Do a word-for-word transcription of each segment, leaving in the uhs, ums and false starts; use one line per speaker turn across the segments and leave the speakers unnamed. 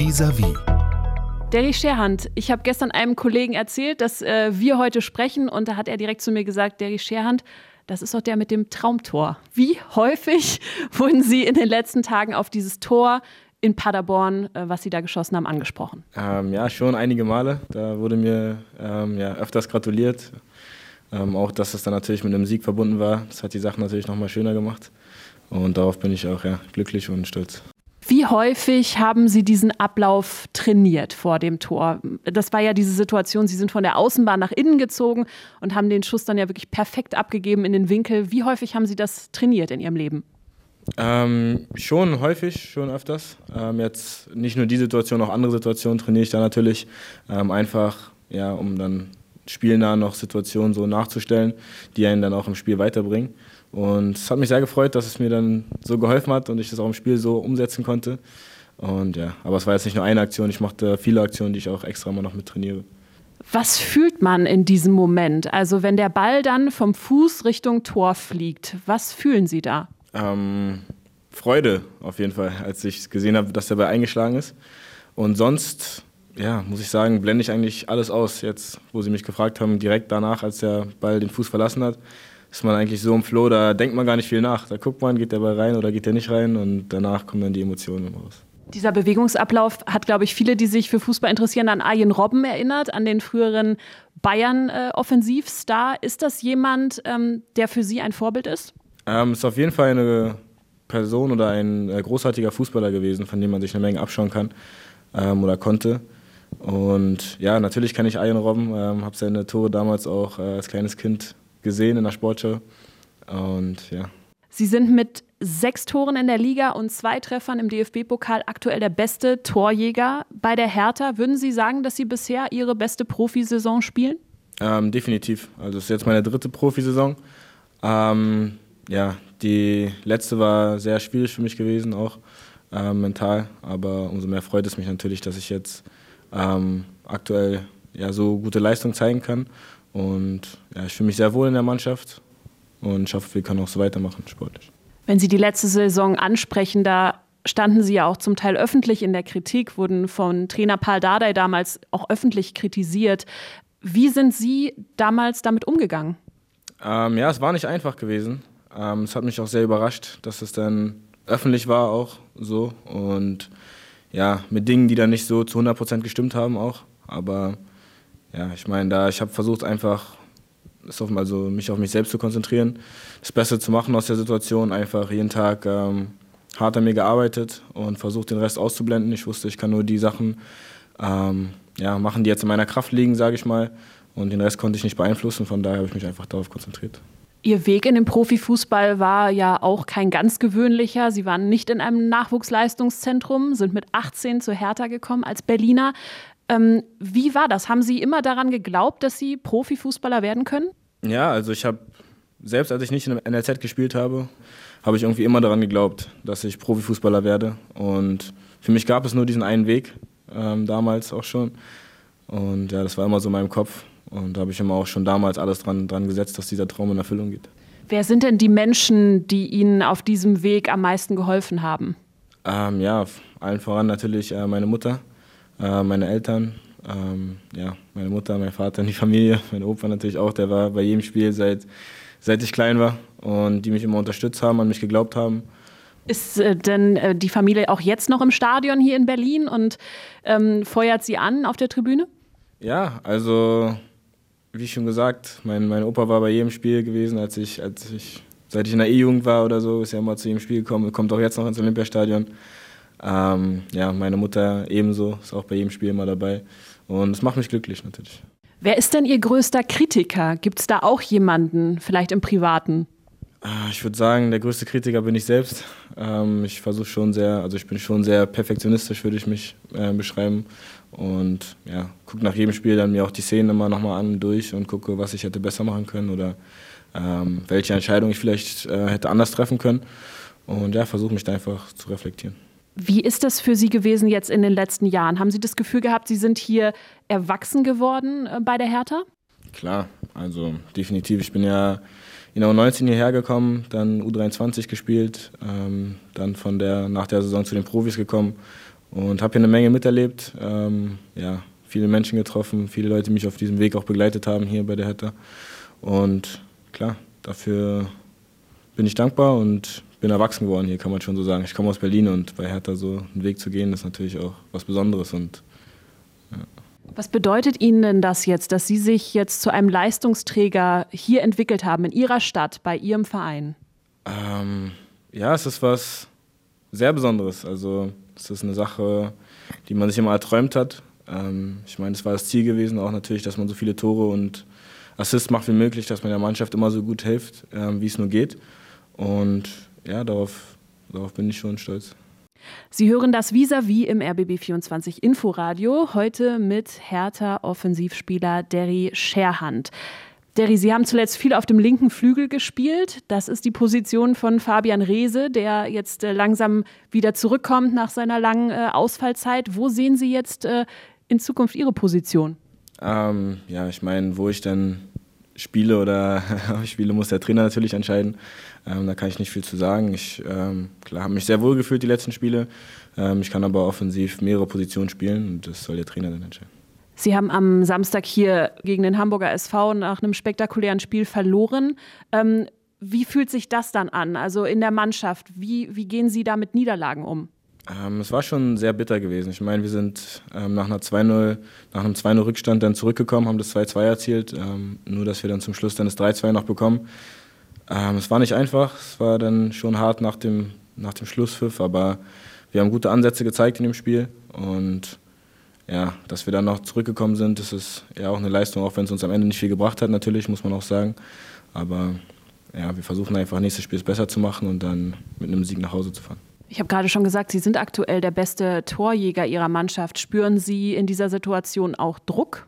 Vis-à-vis.
Derry Scherhand, ich habe gestern einem Kollegen erzählt, dass äh, wir heute sprechen und da hat er direkt zu mir gesagt, Derry Scherhand, das ist doch der mit dem Traumtor. Wie häufig wurden Sie in den letzten Tagen auf dieses Tor in Paderborn, äh, was Sie da geschossen haben, angesprochen?
Ähm, ja, schon einige Male. Da wurde mir ähm, ja, öfters gratuliert. Ähm, auch, dass es dann natürlich mit einem Sieg verbunden war. Das hat die Sache natürlich nochmal schöner gemacht. Und darauf bin ich auch ja, glücklich und stolz.
Wie häufig haben Sie diesen Ablauf trainiert vor dem Tor? Das war ja diese Situation, Sie sind von der Außenbahn nach innen gezogen und haben den Schuss dann ja wirklich perfekt abgegeben in den Winkel. Wie häufig haben Sie das trainiert in Ihrem Leben?
Ähm, schon häufig, schon öfters. Ähm, jetzt nicht nur die Situation, auch andere Situationen trainiere ich da natürlich. Ähm, einfach, ja, um dann spielnah noch Situationen so nachzustellen, die einen dann auch im Spiel weiterbringen. Und es hat mich sehr gefreut, dass es mir dann so geholfen hat und ich das auch im Spiel so umsetzen konnte. Und ja, aber es war jetzt nicht nur eine Aktion, ich machte viele Aktionen, die ich auch extra immer noch mit trainiere.
Was fühlt man in diesem Moment? Also wenn der Ball dann vom Fuß Richtung Tor fliegt, was fühlen Sie da?
Ähm, Freude auf jeden Fall, als ich gesehen habe, dass der Ball eingeschlagen ist. Und sonst, ja, muss ich sagen, blende ich eigentlich alles aus. Jetzt, wo Sie mich gefragt haben, direkt danach, als der Ball den Fuß verlassen hat, ist man eigentlich so im Flow, da denkt man gar nicht viel nach. Da guckt man, geht der Ball rein oder geht der nicht rein und danach kommen dann die Emotionen immer raus.
Dieser Bewegungsablauf hat, glaube ich, viele, die sich für Fußball interessieren, an Arjen Robben erinnert, an den früheren Bayern-Offensivstar. Ist das jemand, ähm, der für Sie ein Vorbild ist?
Ähm, ist auf jeden Fall eine Person oder ein äh, großartiger Fußballer gewesen, von dem man sich eine Menge abschauen kann ähm, oder konnte. Und ja, natürlich kann ich Arjen Robben, ähm, habe seine Tore damals auch äh, als kleines Kind gesehen in der Sportschau. Und ja.
Sie sind mit sechs Toren in der Liga und zwei Treffern im D F B-Pokal aktuell der beste Torjäger bei der Hertha. Würden Sie sagen, dass Sie bisher Ihre beste Profisaison spielen?
Ähm, definitiv. Also es ist jetzt meine dritte Profisaison. Ähm, ja, die letzte war sehr schwierig für mich gewesen, auch ähm, mental. Aber umso mehr freut es mich natürlich, dass ich jetzt ähm, aktuell ja, so gute Leistung zeigen kann. Und ja, ich fühle mich sehr wohl in der Mannschaft und ich hoffe, wir können auch so weitermachen, sportlich.
Wenn Sie die letzte Saison ansprechen, da standen Sie ja auch zum Teil öffentlich in der Kritik, wurden von Trainer Paul Dardai damals auch öffentlich kritisiert. Wie sind Sie damals damit umgegangen?
Ähm, ja, es war nicht einfach gewesen. Ähm, es hat mich auch sehr überrascht, dass es dann öffentlich war auch so. Und ja, mit Dingen, die dann nicht so zu hundert Prozent gestimmt haben auch. Aber ja, ich meine, da ich habe versucht einfach, also mich auf mich selbst zu konzentrieren, das Beste zu machen aus der Situation, einfach jeden Tag ähm, hart an mir gearbeitet und versucht, den Rest auszublenden. Ich wusste, ich kann nur die Sachen ähm, ja, machen, die jetzt in meiner Kraft liegen, sage ich mal, und den Rest konnte ich nicht beeinflussen, von daher habe ich mich einfach darauf konzentriert.
Ihr Weg in den Profifußball war ja auch kein ganz gewöhnlicher. Sie waren nicht in einem Nachwuchsleistungszentrum, sind mit achtzehn zu Hertha gekommen als Berliner. Ähm, wie war das? Haben Sie immer daran geglaubt, dass Sie Profifußballer werden können?
Ja, also ich habe, selbst als ich nicht in der N L Z gespielt habe, habe ich irgendwie immer daran geglaubt, dass ich Profifußballer werde. Und für mich gab es nur diesen einen Weg, ähm, damals auch schon. Und ja, das war immer so in meinem Kopf. Und da habe ich immer auch schon damals alles dran, dran gesetzt, dass dieser Traum in Erfüllung geht.
Wer sind denn die Menschen, die Ihnen auf diesem Weg am meisten geholfen haben?
Ähm, ja, allen voran natürlich äh, meine Mutter. Meine Eltern, ähm, ja, meine Mutter, mein Vater, die Familie, mein Opa natürlich auch, der war bei jedem Spiel, seit, seit ich klein war und die mich immer unterstützt haben, an mich geglaubt haben.
Ist äh, denn äh, die Familie auch jetzt noch im Stadion hier in Berlin und ähm, feuert sie an auf der Tribüne?
Ja, also wie schon gesagt, mein, mein Opa war bei jedem Spiel gewesen, als ich, als ich, seit ich in der E-Jugend war oder so, ist er immer zu jedem Spiel gekommen, kommt auch jetzt noch ins Olympiastadion. Ähm, ja, meine Mutter ebenso, ist auch bei jedem Spiel immer dabei und es macht mich glücklich natürlich.
Wer ist denn Ihr größter Kritiker? Gibt es da auch jemanden, vielleicht im Privaten?
Ich würde sagen, der größte Kritiker bin ich selbst. Ähm, ich versuche schon sehr, also ich bin schon sehr perfektionistisch, würde ich mich äh, beschreiben und ja, gucke nach jedem Spiel dann mir auch die Szenen immer nochmal an, durch und gucke, was ich hätte besser machen können oder ähm, welche Entscheidung ich vielleicht äh, hätte anders treffen können und ja, versuche mich da einfach zu reflektieren.
Wie ist das für Sie gewesen jetzt in den letzten Jahren? Haben Sie das Gefühl gehabt, Sie sind hier erwachsen geworden bei der Hertha?
Klar, also definitiv. Ich bin ja in der U neunzehn hierher gekommen, dann U dreiundzwanzig gespielt, ähm, dann von der, nach der Saison zu den Profis gekommen und habe hier eine Menge miterlebt. Ähm, ja, viele Menschen getroffen, viele Leute, die mich auf diesem Weg auch begleitet haben hier bei der Hertha. Und klar, dafür bin ich dankbar und bin erwachsen geworden hier, kann man schon so sagen. Ich komme aus Berlin und bei Hertha so einen Weg zu gehen, ist natürlich auch was Besonderes. Und, ja.
Was bedeutet Ihnen denn das jetzt, dass Sie sich jetzt zu einem Leistungsträger hier entwickelt haben, in Ihrer Stadt, bei Ihrem Verein?
Ähm, ja, es ist was sehr Besonderes. Also es ist eine Sache, die man sich immer erträumt hat. Ähm, ich meine, es war das Ziel gewesen, auch natürlich, dass man so viele Tore und Assists macht wie möglich, dass man der Mannschaft immer so gut hilft, ähm, wie es nur geht. Und ja, darauf, darauf bin ich schon stolz.
Sie hören das Vis-à-vis im R B B vierundzwanzig Inforadio, heute mit Hertha-Offensivspieler Derry Scherhand. Derry, Sie haben zuletzt viel auf dem linken Flügel gespielt. Das ist die Position von Fabian Reese, der jetzt äh, langsam wieder zurückkommt nach seiner langen äh, Ausfallzeit. Wo sehen Sie jetzt äh, in Zukunft Ihre Position?
Ähm, ja, ich meine, wo ich dann spiele oder spiele, muss der Trainer natürlich entscheiden. Ähm, da kann ich nicht viel zu sagen. Ich ähm, klar, habe mich sehr wohl gefühlt die letzten Spiele. Ähm, ich kann aber offensiv mehrere Positionen spielen und das soll der Trainer dann entscheiden.
Sie haben am Samstag hier gegen den Hamburger S V nach einem spektakulären Spiel verloren. Ähm, wie fühlt sich das dann an? Also in der Mannschaft, wie, wie gehen Sie da mit Niederlagen um?
Ähm, es war schon sehr bitter gewesen. Ich meine, wir sind ähm, nach, einer zwei null, nach einem zwei null Rückstand dann zurückgekommen, haben das zwei zwei erzielt. Ähm, nur, dass wir dann zum Schluss dann das drei zwei noch bekommen. Ähm, es war nicht einfach. Es war dann schon hart nach dem, nach dem Schlusspfiff. Aber wir haben gute Ansätze gezeigt in dem Spiel. Und ja, dass wir dann noch zurückgekommen sind, das ist ja auch eine Leistung, auch wenn es uns am Ende nicht viel gebracht hat, natürlich, muss man auch sagen. Aber ja, wir versuchen einfach, nächstes Spiel besser zu machen und dann mit einem Sieg nach Hause zu fahren.
Ich habe gerade schon gesagt, Sie sind aktuell der beste Torjäger Ihrer Mannschaft. Spüren Sie in dieser Situation auch Druck?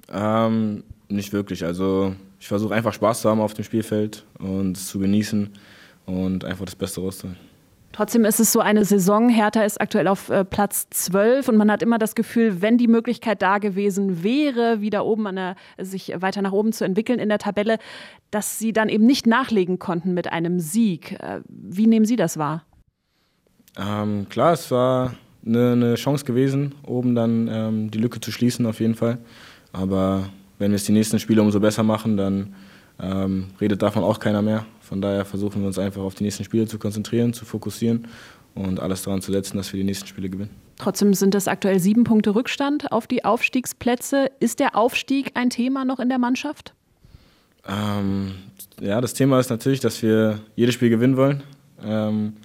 Ähm, nicht wirklich. Also ich versuche einfach Spaß zu haben auf dem Spielfeld und es zu genießen und einfach das Beste rauszuholen.
Trotzdem ist es so eine Saison. Hertha ist aktuell auf äh, Platz zwölf und man hat immer das Gefühl, wenn die Möglichkeit da gewesen wäre, wieder oben an der, sich weiter nach oben zu entwickeln in der Tabelle, dass sie dann eben nicht nachlegen konnten mit einem Sieg. Äh, wie nehmen Sie das wahr?
Ähm, klar, es war eine, eine Chance gewesen, oben dann ähm, die Lücke zu schließen auf jeden Fall. Aber wenn wir es die nächsten Spiele umso besser machen, dann ähm, redet davon auch keiner mehr. Von daher versuchen wir uns einfach auf die nächsten Spiele zu konzentrieren, zu fokussieren und alles daran zu setzen, dass wir die nächsten Spiele gewinnen.
Trotzdem sind es aktuell sieben Punkte Rückstand auf die Aufstiegsplätze. Ist der Aufstieg ein Thema noch in der Mannschaft?
Ähm, ja, das Thema ist natürlich, dass wir jedes Spiel gewinnen wollen. Ähm,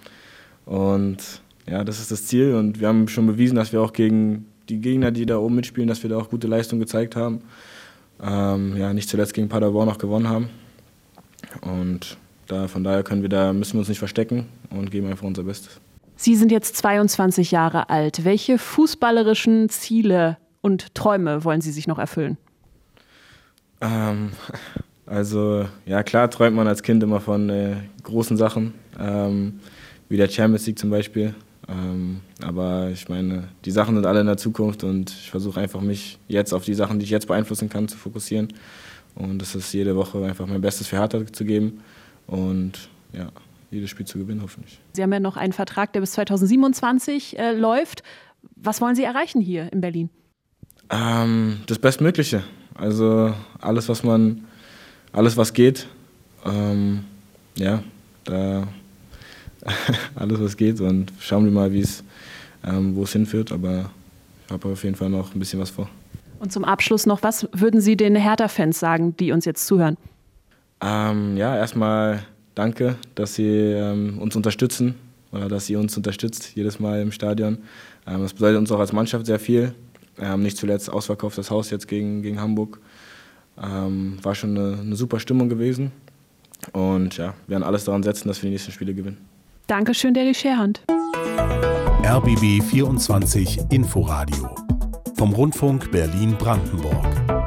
und ja, das ist das Ziel. Und wir haben schon bewiesen, dass wir auch gegen die Gegner, die da oben mitspielen, dass wir da auch gute Leistungen gezeigt haben. Ähm, ja, nicht zuletzt gegen Paderborn auch gewonnen haben. Und da, von daher können wir da, müssen wir uns nicht verstecken und geben einfach unser Bestes.
Sie sind jetzt zweiundzwanzig Jahre alt. Welche fußballerischen Ziele und Träume wollen Sie sich noch erfüllen?
Ähm, also ja, klar träumt man als Kind immer von äh, großen Sachen, ähm, wie der Champions League zum Beispiel. Ähm, aber ich meine, die Sachen sind alle in der Zukunft und ich versuche einfach mich jetzt auf die Sachen, die ich jetzt beeinflussen kann, zu fokussieren. Und das ist jede Woche einfach mein Bestes für Hertha zu geben und ja, jedes Spiel zu gewinnen, hoffentlich.
Sie haben ja noch einen Vertrag, der bis zweitausendsiebenundzwanzig äh, läuft. Was wollen Sie erreichen hier in Berlin?
Ähm, das Bestmögliche. Also alles, was man, alles, was geht. Ähm, ja, da alles, was geht. Und schauen wir mal, wie es, ähm, wo es hinführt. Aber ich habe auf jeden Fall noch ein bisschen was vor.
Und zum Abschluss noch, was würden Sie den Hertha-Fans sagen, die uns jetzt zuhören?
Ähm, ja, erstmal danke, dass Sie ähm, uns unterstützen oder dass ihr uns unterstützt, jedes Mal im Stadion. Ähm, das bedeutet uns auch als Mannschaft sehr viel. Ähm, nicht zuletzt ausverkauftes Haus jetzt gegen, gegen Hamburg. Ähm, war schon eine, eine super Stimmung gewesen. Und ja, wir werden alles daran setzen, dass wir die nächsten Spiele gewinnen.
Dankeschön, Derry Scherhand.
R B B vierundzwanzig Inforadio vom Rundfunk Berlin-Brandenburg.